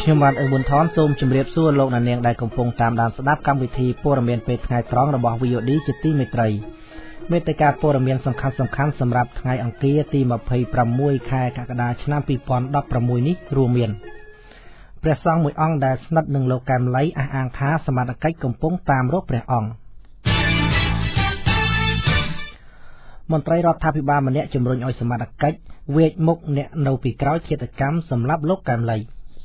ខ្ញុំបាទអ៊ឺប៊ុនថនសូមជម្រាបសួរលោកអ្នកនាងដែលកំពុងតាមដានស្ដាប់កម្មវិធីព័ត៌មានពេលថ្ងៃត្រង់របស់ VOD ជាទីមេត្រីមេតិការព័ត៌មានសំខាន់សម្រាប់ថ្ងៃអង្គារទី26ខែកក្កដាឆ្នាំ2016នេះរួមមានព្រះសង្ឃមួយអង្គដែលស្និទ្ធនឹងលោកកែមលីអះអាងថាសមត្ថកិច្ចកំពុងតាមរកព្រះអង្គមន្ត្រីរដ្ឋាភិបាលម្នាក់ជំរុញឲ្យសមត្ថកិច្ចវេកមុខអ្នកនៅពីក្រោយឃាតកម្មសម្រាប់លោកកែមលី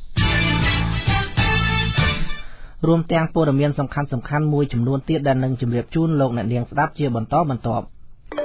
រួមទាំងព័ត៌មានសំខាន់មួយចំនួនទៀតដែលនឹងជម្រាបជូនលោកអ្នកនាងស្ដាប់ជាបន្តបន្ទាប់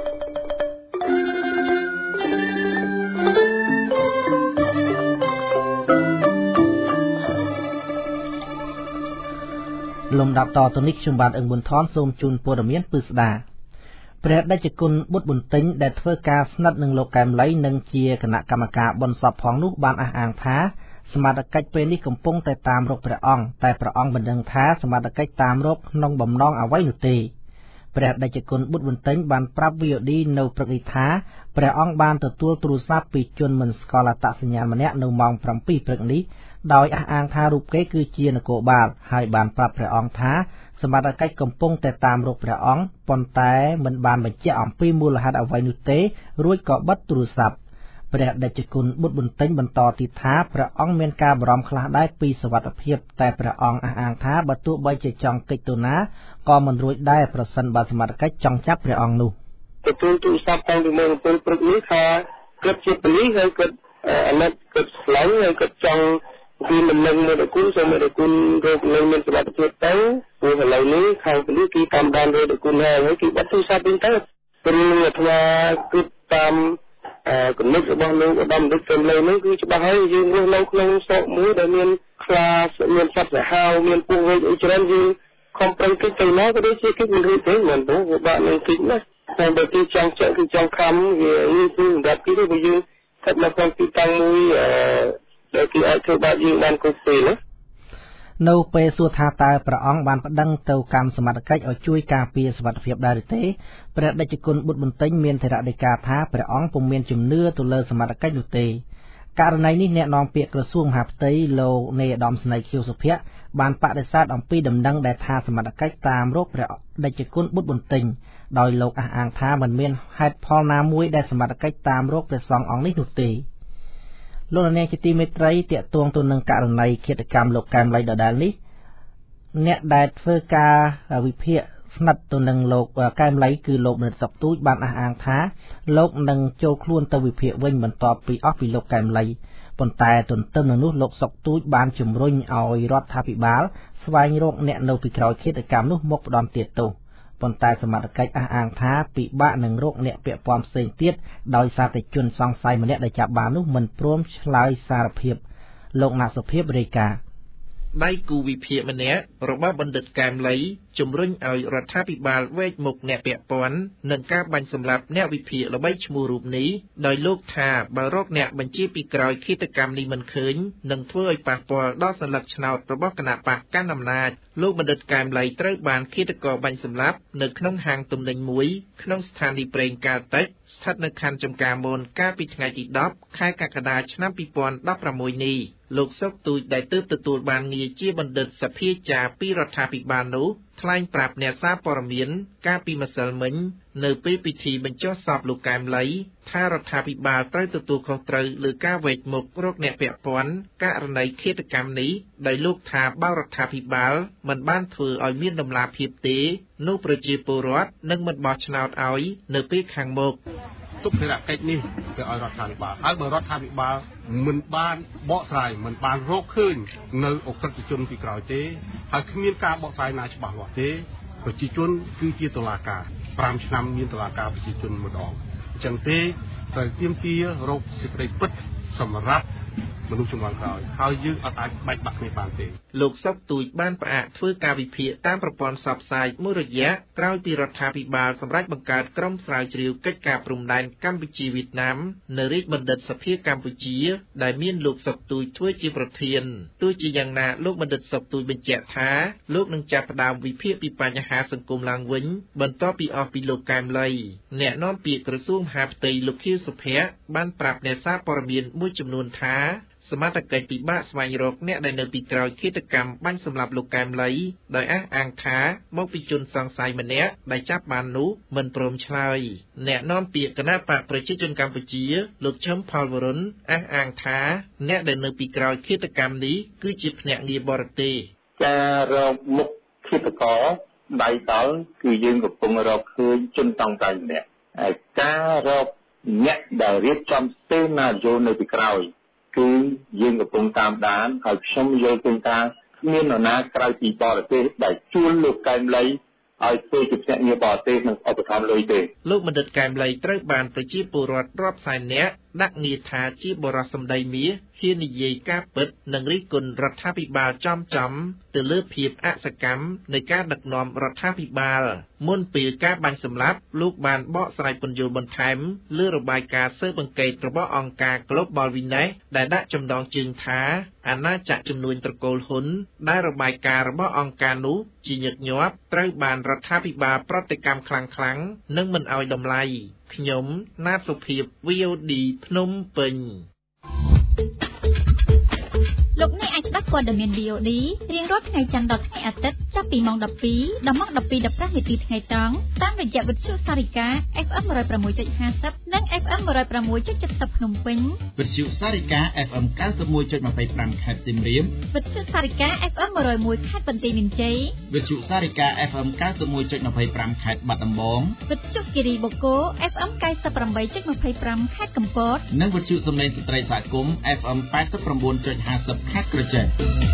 លំដាប់តទៅនេះខ្ញុំបាទអ៊ឹងប៊ុនថនសូមជូនព័ត៌មានពិស្ដាព្រះតេជគុណបុត្របន្ទិញដែលធ្វើការស្និទ្ធនឹងលោកកែមលីនិងជាគណៈកម្មការបុណ្យសពផងនោះបានអះអាងថាសមត្ថកិច្ចពេលនេះកំពុងតែតាមរកព្រះអង្គតែព្រះអង្គមិនដឹងថាសមត្ថកិច្ចតាមរកក្នុងបំណងអ្វីនោះទេព្រះតេជគុណបុត្របន្ទិញបានប្រាប់ VOD នៅព្រឹកនេះថាព្រះអង្គបានទទួលទូរស័ព្ទពីជនមិនស្គាល់អត្តសញ្ញាណម្នាក់នៅម៉ោង 7 ព្រឹកនេះដោយអះអាងថារូបគេគឺជានគរបាលហើយបានប្រាប់ព្រះអង្គថាសមត្ថកិច្ចកំពុងតែតាមរកព្រះអង្គប៉ុន្តែមិនបានបញ្ជាក់អំពីមូលហេតុអ្វីនោះទេរួចក៏បិទទូរស័ព្ទព្រះតេជគុណបុត្របន្ទិញបន្តទៀតថាព្រះអង្គមានការបារម្ភខ្លះដែរពីសុវត្ថិភាពតែព្រះអង្គអះអាងថាបើទោះបីជាចង់គេចទៅណាក៏មិនរួចដែរប្រសិនបើសមត្ថកិច្ចចង់ចាប់ព្រះអង្គនោះទទួលទូរស័ព្ទតាំងពីម៉ោង 7 ព្រឹកនេះថាគាត់ជាប៉ូលីសហើយគាត់អាណិតគាត់ស្លាញ់ហើយគាត់ចង់ពីមិននឹងមេដគុណសូមមេដគុណរកនឹងមានសុវត្ថិភាពទៅព្រោះឥឡូវនេះខាងប៉ូលីសគេតាមដានមេដគុណហើយគេបាត់ទូរស័ព្ទវិញទៅព្រោះអាត្មាគឺតាមគំនិតរបស់លោកឧត្តមរដ្ឋកែមលីនេះគឺច្បាស់ហើយយើងរស់នៅក្នុងស្រុកមួយដែលមានខ្លាមានសត្វសាហាវមានពស់វែកអីច្រើនយើងខំប្រឹងគិតទៅណាក៏ដូចជាគិតមិនរួចទេមិនព្រោះវាបាក់នឹងគិតណាតែបើទីចង់ចាក់គឺចង់ខំវានេះគឺសម្រាប់គិតទៅយើងស្ថិតនៅក្នុងទីតាំងមួយដែលគេអាចធ្វើបាបយើងបានគ្រប់ពេលណានៅពេលសួរថាតើព្រះអង្គបានប្តឹងទៅកម្មសមត្ថកិច្ចឲ្យជួយការពារសុវត្ថិភាពដែរឬទេព្រះតេជគុណបុត្របន្ទិញមានថេរដីកាថាព្រះអង្គពុំមានជំនឿទៅលើសមត្ថកិច្ចនោះទេករណីនេះអ្នកនាំពាក្យក្រសួងមហាផ្ទៃលោកនាយឧត្តមស្នេហ៍ខៀវសុភ័ក្របានបដិសេធអំពីដំណឹងដែលថាសមត្ថកិច្ចតាមរកព្រះតេជគុណបុត្របន្ទិញដោយលោកអះអាងថាមិនមានហេតុផលណាមួយដែលសមត្ថកិច្ចតាមរកព្រះសង្ឃអង្គនេះនោះទេលោកនាងជាទីមេត្រីតាក់ទងទៅនឹងករណីឃាតកម្មលោកកែមលីដដែលនេះអ្នកដែលធ្វើការវិភាគស្និទ្ធទៅនឹងលោកកែមលីគឺលោកមនិតសុកទូចបានអះអាងថាលោកនឹងចូលខ្លួនទៅវិភាគវិញបន្ទាប់ពីអស់ពីលោកកែមលីប៉ុន្តែទន្ទឹមនឹងនោះលោកសុកទូចបានជំរុញឲ្យរដ្ឋាភិបាលស្វែងរកអ្នកនៅពីក្រោយឃាតកម្មនោះមកផ្ដន់ទាទោសប៉ុន្តែសមត្ថកិច្ចអះអាងថាពិបាកនឹងរកអ្នកពាក់ព័ន្ធផ្សេងទៀតដោយសារតែជនសង្ស័យម្នាក់ដែលចាប់បាននោះមិនព្រមឆ្លើយសារភាពលោកណាក់សុភាពរាយការណ៍ដៃគូវិភាគម្នាក់របស់បណ្ឌិតកែមលីជំរុញឲ្យរដ្ឋាភិបាលវេកមុខអ្នកពាក់ព័ន្ធនឹងការបាញ់សម្លាប់អ្នកវិភាគល្បីឈ្មោះរូបនេះដោយលោកថាបើរកអ្នកបញ្ជាពីក្រោយឃាតកម្មនេះមិនឃើញនឹងធ្វើឲ្យប៉ះពាល់ដល់សញ្ញាឆ្នោតរបស់គណៈបកកណ្ដាលអំណាចលោកបណ្ឌិតកែមលីត្រូវបានឃាតករបាញ់សម្លាប់នៅក្នុងហាងទំនិញមួយក្នុងស្ថានីយ៍ប្រេងកាលតិចស្ថិតនៅខណ្ឌចំការមនកាលពីថ្ងៃទី10ខែកក្កដាឆ្នាំ2016នេះលោកសុកទូចដែលទើបទទួលបានងារជាបណ្ឌិតសភាចារពីរដ្ឋាភិបាលនោះថ្លែងប្រាប់អ្នកសារព័ត៌មានកាលពីម្សិលមិញនៅពេលពិធីបញ្ចុះសពលោកកែមលីថារដ្ឋាភិបាលត្រូវទទួលខុសត្រូវលើការវេកមុខរកអ្នកពាក់ព័ន្ធករណីឃាតកម្មនេះដោយលោកថាបើរដ្ឋាភិបាលមិនបានធ្វើឲ្យមានដំណាភាពទេនោះប្រជាពលរដ្ឋនឹងមិនបោះឆ្នោតឲ្យនៅពេលខាងមុខទុកភារកិច្ចនេះទៅឲ្យរដ្ឋាភិបាលហើយបើរដ្ឋាភិបាលមិនបានបកស្រាយមិនបានរកឃើញនៅអក្រិតជនពីក្រោយទេហើយគ្មានការបកស្រាយណាច្បាស់លាស់ទេប្រជាជនគឺជាតុលាការ5ឆ្នាំមានតុលាការប្រជាជនម្ដងអញ្ចឹងទេត្រូវទាមទាររកសេចក្តីពិតសម្រាប់មនុស្សជំនាន់ក្រោយហើយយើងអាចបែកបាក់គ្នាបានទេលោកសុកទូចបានផ្អាកធ្វើការវិភាគតាមប្រព័ន្ធផ្សព្វផ្សាយមួយរយៈក្រោយពីរដ្ឋាភិបាលសម្រេចបង្កើតក្រុមស្រាវជ្រាវកិច្ចការព្រំដែនកម្ពុជាវៀតណាមនៅរាជបណ្ឌិតសភាកម្ពុជាដែលមានលោកសុកទូចធ្វើជាប្រធានទោះជាយ៉ាងណាលោកបណ្ឌិតសុកទូចបញ្ជាក់ថាលោកនឹងចាប់ផ្ដើមវិភាគពីបញ្ហាសង្គមឡើងវិញបន្ទាប់ពីអស់ពីលោកកែមលីអ្នកនាំពាក្យក្រសួងមហាផ្ទៃលោកខៀវសុភ័ក្របានប្រាប់អ្នកសារព័ត៌មានមួយចំនួនថាសសមត្ថកិច្ចពិបាកស្វែងរកអ្នកដែលនៅពីក្រោយឃាតកម្មបាញ់សម្លាប់លោកកែមលីដោយអះអាងថាមកពីជនសង្ស័យម្នាក់ដែលចាប់បាននោះមិនព្រមឆ្លើយអ្នកនាំពាក្យគណៈបកប្រជាជនកម្ពុជាលោកឈឹមផលវរុនអះអាងថាអ្នកដែលនៅពីក្រោយឃាតកម្មនេះគឺជាភ្នាក់ងារបរទេសការរកមុខឃាតករដៃដល់គឺយើងកំពុងរកឃើញជនតង់តែម្នាក់ហើយការរកអ្នកដែលរៀបចំសេនាយោគនៅពីក្រោយគឺយើងកំពុងតាមដានហើយខ្ញុំយល់ឃើញថាគ្មាននរណាក្រៅពីបរទេសដែលជួលលោកកែមលីឲ្យធ្វើជាភ្នាក់ងារបរទេសនិងឧបត្ថម្ភលុយទេលោកបណ្ឌិតកែមលីត្រូវបានប្រជាពលរដ្ឋរាប់សែននាក់ដាក់ងារថាជាបរិសុទ្ធសម្ដីមាសហ៊ាននិយាយការពិតនិងរិះគន់រដ្ឋាភិបាលចំទៅលើភាពអសកម្មនៃការដឹកនាំរដ្ឋាភិបាលមុនពេលការបាញ់សម្លាប់លោកបានបកស្រាយពន្យល់បន្ថែមលើរបាយការណ៍ស៊ើបអង្កេតរបស់អង្គការ Global Witness ដែលដាក់ចំណងជើងថាអាណាចក្រជំនួញត្រកូលហ៊ុនដែលរបាយការណ៍របស់អង្គការនោះជាញឹកញាប់ត្រូវបានរដ្ឋាភិបាលប្រតិកម្មខ្លាំងៗនិងមិនឲ្យតម្លៃខ្ញុំណាតសុភាព VOD ភ្នំពេញលោកអ្នកអាចស្ដាប់ព័ត៌មាន VOD រៀងរាល់ថ្ងៃច័ន្ទដល់ថ្ងៃអាទិត្យចាប់ពីម៉ោង 12 ដល់ម៉ោង 12:15 នាទីថ្ងៃត្រង់តាមរយៈវិទ្យុសារិកា FM 106.50 និង FM 106.70 ភ្នំពេញវិទ្យុសារិកា FM 91.25 ខេត្តសៀមរាបវិទ្យុសារិកា FM 101 ខេត្តបន្ទាយមានជ័យវិទ្យុសារិកា FM 91.25 ខេត្តបាត់ដំបងវិទ្យុគិរីបូកូ FM 98.25 ខេត្តកំពតនិងវិទ្យុសំឡេងស្ត្រីសហគមន៍ FM 89.50 ខេត្តក្រចេះ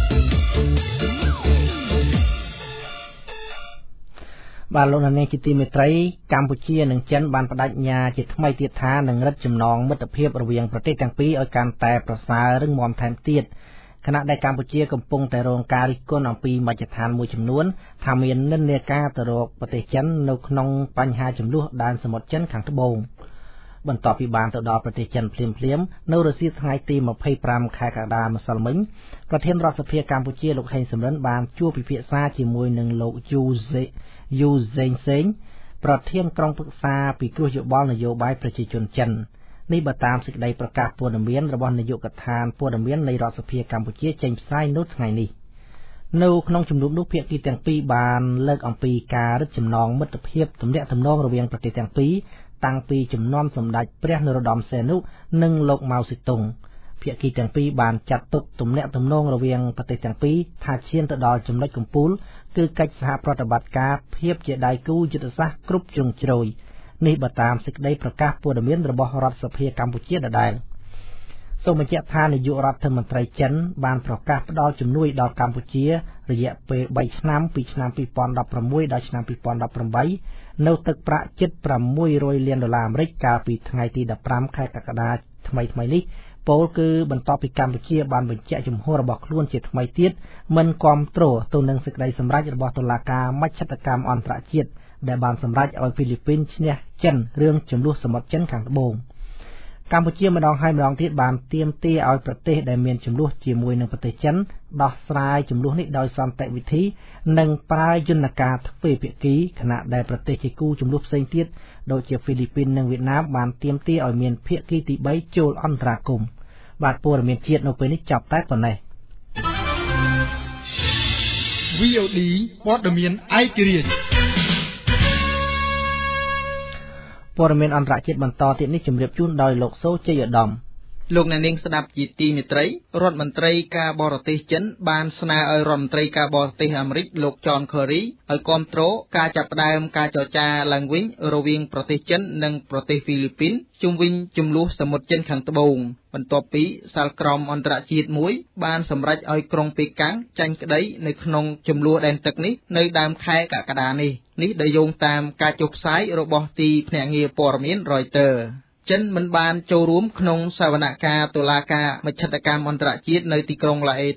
បាទលោកនាងជាទីមេត្រីកម្ពុជានិងចិនបានបដិញ្ញាជាថ្មីទៀតថានឹងរឹតចំណងមិត្តភាពរវាងប្រទេសទាំងពីរឲ្យកាន់តែប្រសើររឹងមាំថែមទៀតខណៈដែលកម្ពុជាកំពុងតែរងការរិះគន់អំពីមជ្ឈដ្ឋានមួយចំនួនថាមាននិន្នាការទៅរកប្រទេសចិននៅក្នុងបញ្ហាចំនួនដែនសមុទ្រចិនខាងត្បូងបន្ទាប់ពីបានទៅដល់ប្រទេសចិនភ្លាមៗនៅរសៀលថ្ងៃទី25ខែកក្កដាម្សិលមិញប្រធានរដ្ឋសភាកម្ពុជាលោកហេងសំរិនបានជួបពិភាក្សាជាមួយនឹងលោកយូសេងសេងប្រធានក្រុមប្រឹក្សាពិគ្រោះយោបល់នយោបាយប្រជាជនចិននេះបើតាមសេចក្តីប្រកាសព័ត៌មានរបស់នាយកដ្ឋានព័ត៌មាននៃរដ្ឋសភាកម្ពុជាចេញផ្សាយនៅថ្ងៃនេះនៅក្នុងជំនុំនោះភាគីទាំងពីរបានលើកអំពីការរឹតចំណងមិត្តភាពទំនាក់ទំនងរវាងប្រទេសទាំងពីរតាំងពីជំនាន់សម្ដេចព្រះនរោត្តមសីហនុនិងលោកម៉ៅសេតុងភាគីទាំងពីរបានចាត់ទុកទំនាក់ទំនងរវាងប្រទេសទាំងពីរថាឈានទៅដល់ចំណុចកំពូលគឺកិច្ចសហប្រតិបត្តិការភាពជាដៃគូយុទ្ធសាស្ត្រគ្រប់ជ្រុងជ្រោយនេះបើតាមសេចក្តីប្រកាសព័ត៌មានរបស់រដ្ឋសភាកម្ពុជាដដែលសូមបញ្ជាក់ថានាយករដ្ឋមន្ត្រីចិនបានប្រកាសផ្ដល់ជំនួយដល់កម្ពុជារយៈពេល3ឆ្នាំពីឆ្នាំ2016ដល់ឆ្នាំ2018នៅទឹកប្រាក់ជិត$600 លានអាមេរិកកាលពីថ្ងៃទី15ខែកក្កដាថ្មីនេះពោលគឺបន្ទាប់ពីកម្ពុជាបានបញ្ជាក់ជំហររបស់ខ្លួនជាថ្មីទៀតមិនគាំទ្រទៅនឹងសេចក្តីសម្រេចរបស់តុលាការមជ្ឈត្តកម្មអន្តរជាតិដែលបានសម្រេចឲ្យហ្វីលីពីនឈ្នះចិនរឿងជម្លោះសមុទ្រចិនខាងត្បូងកម្ពុជាម្ដងហើយម្ដងទៀតបានទាមទារឲ្យប្រទេសដែលមានជម្លោះជាមួយនឹងប្រទេសចិនដោះស្រាយជម្លោះនេះដោយសន្តិវិធីនិងប្រើយន្តការទ្វេភាគីខណៈដែលប្រទេសជាគូជម្លោះផ្សេងទៀតដូចជាហ្វីលីពីននិងវៀតណាមបានទាមទារឲ្យមានភាគីទី3ចូលអន្តរាគមន៍បាទព័ត៌មានជាតិនៅពេលនេះចប់តែប៉ុណ្ណេះ VOD ព័ត៌មានឯករាជ្យព័ត៌មានអន្តរជាតិបន្តទៀតនេះជម្រាបជូនដោយលោកសូជ័យឧត្តមលោកអ្នកនាងស្ដាប់ជាទីមេត្រីរដ្ឋមន្ត្រីការបរទេសចិនបានស្នើឲ្យរដ្ឋមន្ត្រីការបរទេសអាមេរិកលោក John Kerry ឲ្យគាំទ្រការចាប់ផ្ដើមការចរចាឡើងវិញរវាងប្រទេសចិននិងប្រទេសហ្វីលីពីនជុំវិញជម្លោះសមុទ្រចិនខាងត្បូងបន្ទាប់ពីសាលក្រមអន្តរជាតិមួយបានសម្រេចឲ្យក្រុងប៉េកាំងចាញ់ក្តីនៅក្នុងជម្លោះដែនទឹកនេះនៅដើមខែកក្កដានេះដោយយោងតាមការចុះផ្សាយរបស់ទីភ្នាក់ងារព័ត៌មាន Reutersចិនមិនបានចូលរួមក្នុងសវនកម្មតុលាការមជ្ឈត្តកម្មអន្តរជាតិនៅទីក្រុងឡាអេទេ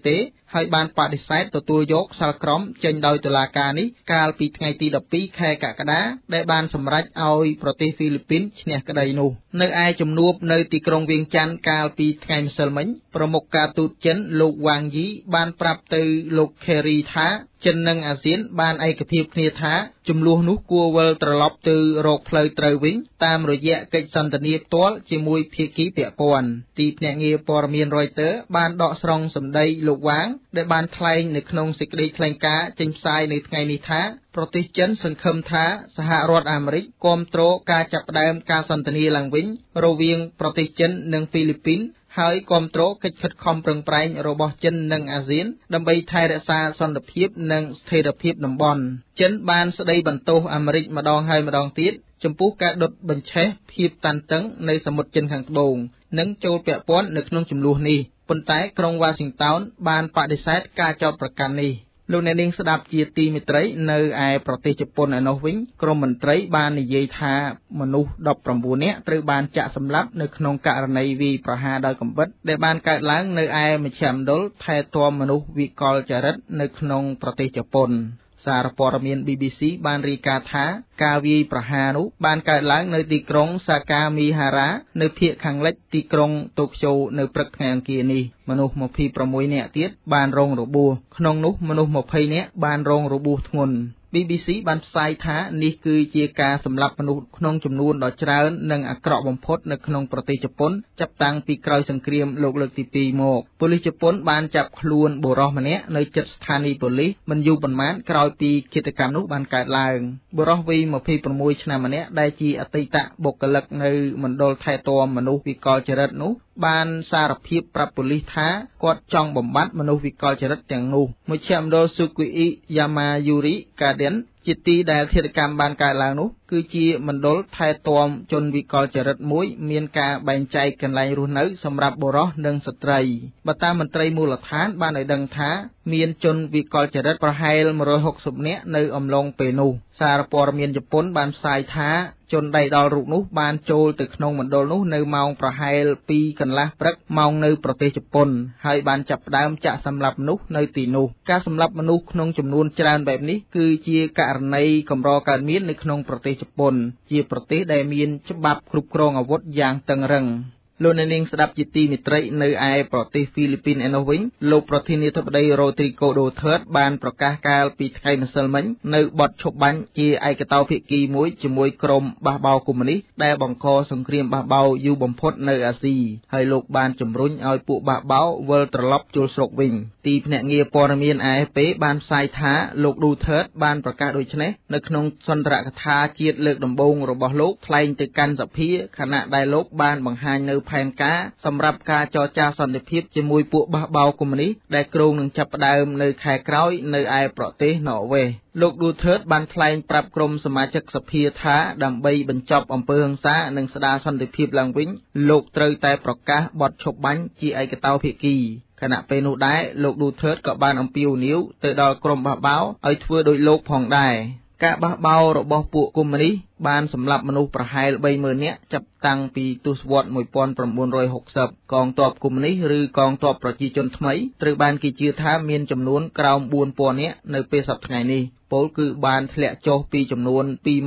ហើយបានបដិសេធទទួលយកសាលក្រមចេញដោយតុលាការនេះកាលពីថ្ងៃទី12ខែកក្កដាដែលបានសម្រេចឲ្យប្រទេសហ្វីលីពីនឈ្នះក្តីនោះនៅឯជំនួបនៅទីក្រុងវៀងច័ន្ទកាលពីថ្ងៃម្សិលមិញប្រមុខការទូតចិនលោកវ៉ាងយីបានប្រាប់ទៅលោក Kerry ថាចិននិងអាស៊ានបានឯកភាពគ្នាថាចំនួននោះគួរវិលត្រឡប់ទៅរកផ្លូវត្រូវវិញតាមរយៈកិច្ចសន្ទនាផ្ទាល់ជាមួយភាគីពាក់ព័ន្ធទីភ្នាក់ងារព័ត៌មាន Reuters បានដកស្រង់សម្ដីលោកវ៉ាងដែលបានថ្លែងនៅក្នុងសេចក្តីថ្លែងការណ៍ចេញផ្សាយនៅថ្ងៃនេះថាប្រទេសចិនសង្ឃឹមថាសហរដ្ឋអាមេរិកគាំទ្រការចាប់ផ្ដើមការសន្ទនាឡើងវិញរវាងប្រទេសចិននិងហ្វីលីពីនហើយគាំទ្រកិច្ចខិតខំប្រឹងប្រែងរបស់ចិននិងអាស៊ានដើម្បីថែរក្សាសន្តិភាពនិងស្ថិរភាពតំបន់ចិនបានស្ដីបន្ទោសអាមេរិកម្ដងហើយម្ដងទៀតចំពោះការដុតបញ្ឆេះភាពតានតឹងនៃសមុទ្រចិនខាងត្បូងនិងចូលពាក់ព័ន្ធនៅក្នុងចំនួននេះប៉ុន្តែក្រុងវ៉ាស៊ីនតោនបានបដិសេធការចោទប្រកាន់នេះលោកអ្នកនាងស្ដាប់ជាទីមេត្រីនៅឯប្រទេសជប៉ុនឯនោះវិញក្រមមន្ត្រីបាននិយាយថាមនុស្ស19នាក់ត្រូវបានចាក់សម្លាប់នៅក្នុងករណីវាយប្រហារដោយកាំបិតដែលបានកើតឡើងនៅឯមជ្ឈមណ្ឌលថែទាំមនុស្សវិកលចរិតនៅក្នុងប្រទេសជប៉ុនសារព័ត៌មាន BBC បានរាយការណ៍ថាការវាយប្រហារនោះបានកើតឡើងនៅទីក្រុងសាកាមីហារ៉ានៅភាគខាងលិចទីក្រុងតូក្យូនៅព្រឹកថ្ងៃអង្គារនេះមនុស្ស26នាក់ទៀតបានរងរបួសក្នុងនោះមនុស្ស20នាក់បានរងរបួសធ្ងន់ BBC បានផ្សាយថានេះគឺជាការសម្លាប់មនុស្សក្នុងចំនួនដ៏ច្រើននិងអាក្រក់បំផុតនៅក្នុងប្រទេសជប៉ុនចាប់តាំងពីក្រោយសង្គ្រាមលោកលើកទី2មកប៉ូលីសជប៉ុនបានចាប់ខ្លួនបុរសម្នាក់នៅជិតស្ថានីយ៍ប៉ូលីសមិនយូរប៉ុន្មានក្រោយពីឃាតកម្មនោះបានកើតឡើងបុរសវ័យ26ឆ្នាំម្នាក់ដែលជាអតីតបុគ្គលិកនៅមណ្ឌលថែទាំមនុស្សវិកលចរិតនោះបានសារភាពប្រាប់ប៉ូលីសថាគាត់ចង់បំបត្តិមនុស្សវិកលចរិតទាំងនោះមជ្ឈមណ្ឌលស៊ូគូអ៊ីយ៉ាម៉ាយូរីកាដិនជាទីដែលឃាតកម្មបានកើតឡើងនោះគឺជាមណ្ឌលថែទាំជនវិកលចរិតមួយមានការបែងចែកកន្លែងរស់នៅសម្រាប់បុរសនិងស្ត្រីបើតាមមន្ត្រីមូលដ្ឋានបានឲ្យដឹងថាមានជនវិកលចរិតប្រហែល160នាក់នៅអំឡុងពេលនោះសារព័ត៌មានជប៉ុនបានផ្សាយថាជនដៃដល់រូបនោះបានចូលទៅក្នុងមណ្ឌលនោះនៅម៉ោងប្រហែល 2 កន្លះព្រឹកម៉ោងនៅប្រទេសជប៉ុនហើយបានចាប់ផ្ដើមចាក់សម្លាប់មនុស្សនៅទីនោះការសម្លាប់មនុស្សក្នុងចំនួនច្រើនបែបនេះគឺជាករណីកម្រកើតមាននៅក្នុងប្រទេសជប៉ុនជាប្រទេសដែលមានច្បាប់គ្រប់គ្រងអាវុធយ៉ាងតឹងរ៉ឹងលោកអ្នកនាងស្ដាប់ជាទីមេត្រីនៅឯប្រទេសហ្វីលីពីនឯនោះវិញលោកប្រធានាធិបតីរ៉ូទ្រីហ្គោ ដូធឺតបានប្រកាសកាលពីថ្ងៃម្សិលមិញនៅបទឈប់បាញ់ជាឯកតោភាគីមួយជាមួយក្រុមបះបោរកុម្មុយនីសដែលបង្កសង្គ្រាមបះបោរយូរបំផុតនៅអាស៊ីហើយលោកបានជំរុញឲ្យពួកបះបោរវិលត្រឡប់ចូលស្រុកវិញទីភ្នាក់ងារព័ត៌មាន AFP បានផ្សាយថាលោកដូធឺតបានប្រកាសដូចនេះនៅក្នុងសន្ទរកថាជាតិលើកដំបូងរបស់លោកថ្លែងទៅកាន់សភាខណៈដែលលោកបានបង្ហាញនៅផែនការសម្រាប់ការចរចាសន្តិភាពជាមួយពួកបះបោរកុម្មុយនីសដែលគ្រោងនឹងចាប់ផ្ដើមនៅខែក្រោយនៅឯប្រទេសណ័រវេសលោកឌូធឺតបានថ្លែងប្រាប់ក្រុមសមាជិកសភាថាដើម្បីបញ្ចប់អំពើហិង្សានិងស្ដារសន្តិភាពឡើងវិញលោកត្រូវតែប្រកាសបទឈប់បាញ់ជាឯកតោភាគីខណៈពេលនោះដែរលោកឌូធឺតក៏បានអំពាវនាវទៅដល់ក្រុមបះបោរឲ្យធ្វើដូចលោកផងដែរការបះបោររបស់ពួកកុម្មុយនីសបានសម្លាប់មនុស្សប្រហែល 30,000 នាក់ចាប់តាំងពីទសវត្សរ៍ 1960 កងទ័ពកុម្មុយនីសឬកងទ័ពប្រជាជនថ្មីត្រូវបានគេជឿថាមានចំនួនក្រោម 4,000 នាក់នៅពេលសប្តាហ៍ថ្ងៃនេះពលគឺបានធ្លាក់ចុះពីចំនួន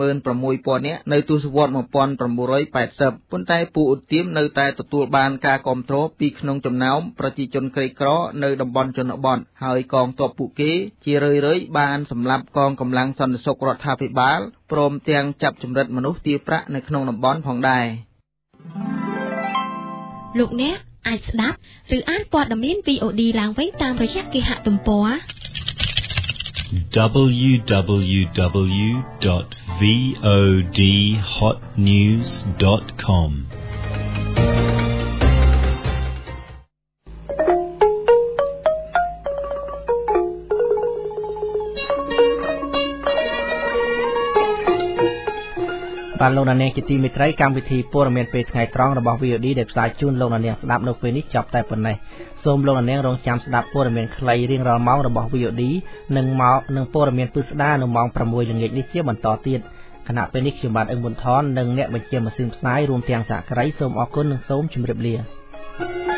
26,000 នាក់នៅទសវត្សរ៍ 1980 ប៉ុន្តែពួកឧទាមនៅតែទទួលបានការគាំទ្រពីក្នុងចំណោមប្រជាជនក្រីក្រនៅតំបន់ជនបទហើយកងទ័ពពួកគេជារឿយៗបានសម្លាប់កងកម្លាំងសន្តិសុខរដ្ឋាភិបាលព្រមទាំងចាប់ចម្រិតមនុស្សទារប្រាក់នៅក្នុងតំបន់ផងដែរលោកអ្នកអាចស្ដាប់ឬអានព័ត៌មាន VOD ឡើងវិញតាមរយៈគេហទំព័រ www.vodhotnews.com បានលោកនាងជាទីមេត្រីកម្មវិធីព័ត៌មានពេលថ្ងៃត្រង់របស់ VOD ដែលផ្សាយជូនលោកនាងស្ដាប់នៅពេលនេះចប់តែប៉ុណ្ណេះសូមលោកនាងរងចាំស្ដាប់ព័ត៌មានខ្លីរៀងរាល់ម៉ោងរបស់ VOD និងព័ត៌មានពិស្ដារនៅម៉ោង 6 ល្ងាចនេះជាបន្តទៀតខណៈពេលនេះខ្ញុំបាទអឹងប៊ុនថននិងអ្នកបញ្ជាម៉ាស៊ីនផ្សាយរួមទាំងសហការីសូមអរគុណនិងសូមជម្រាបលា